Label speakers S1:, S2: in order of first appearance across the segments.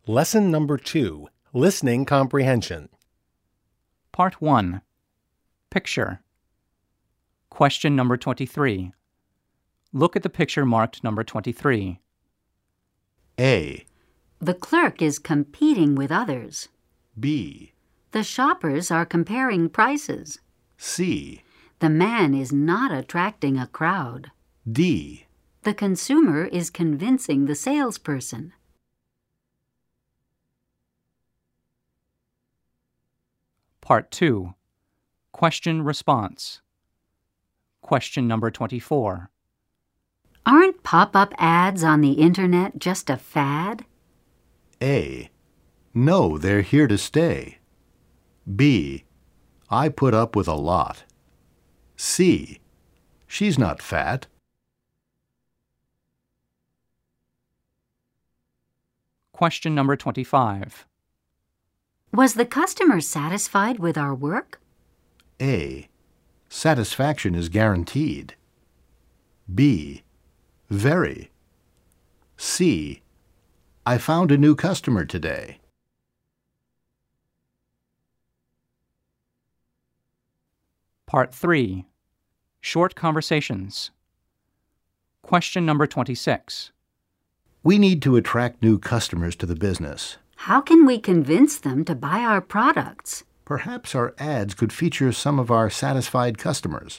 S1: Lesson number 2, Listening Comprehension.
S2: Part 1. Picture. Question number 23. Look at the picture marked number 23.
S3: A,
S4: The clerk is competing with others.
S3: B,
S4: The shoppers are comparing prices.
S3: C,
S4: The man is not attracting a crowd.
S3: D.
S4: The consumer is convincing the salesperson.
S2: Part 2. Question-response. Question number 24.
S4: Aren't pop-up ads on the internet just a fad?
S3: A, No, they're here to stay. B, I put up with a lot. C, She's not fat.
S2: Question number 25.
S4: Was the customer satisfied with our work?
S3: A, Satisfaction is guaranteed. B, Very. C, I found a new customer today.
S2: Part 3. Short conversations. Question number 26.
S3: We need to attract new customers to the business.
S4: How can we convince them to buy our products?
S3: Perhaps our ads could feature some of our satisfied customers.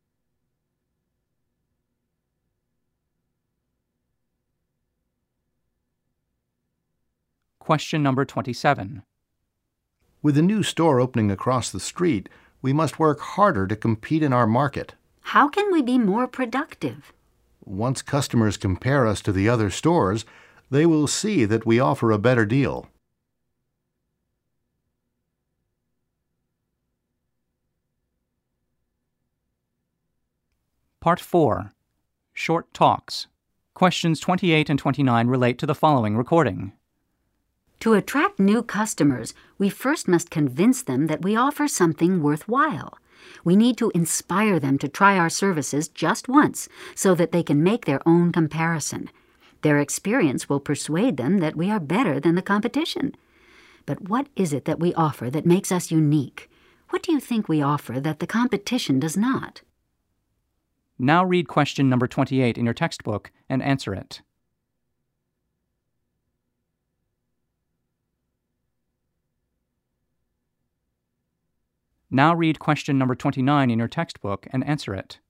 S2: Question number 27.
S3: With a new store opening across the street, we must work harder to compete in our market.
S4: How can we be more productive?
S3: Once customers compare us to the other stores, they will see that we offer a better deal.
S2: Part 4. Short talks. Questions 28 and 29 relate to the following recording.
S4: To attract new customers, we first must convince them that we offer something worthwhile. We need to inspire them to try our services just once so that they can make their own comparison. Their experience will persuade them that we are better than the competition. But what is it that we offer that makes us unique? What do you think we offer that the competition does not?
S2: Now read question number 28 in your textbook and answer it. Now read question number 29 in your textbook and answer it.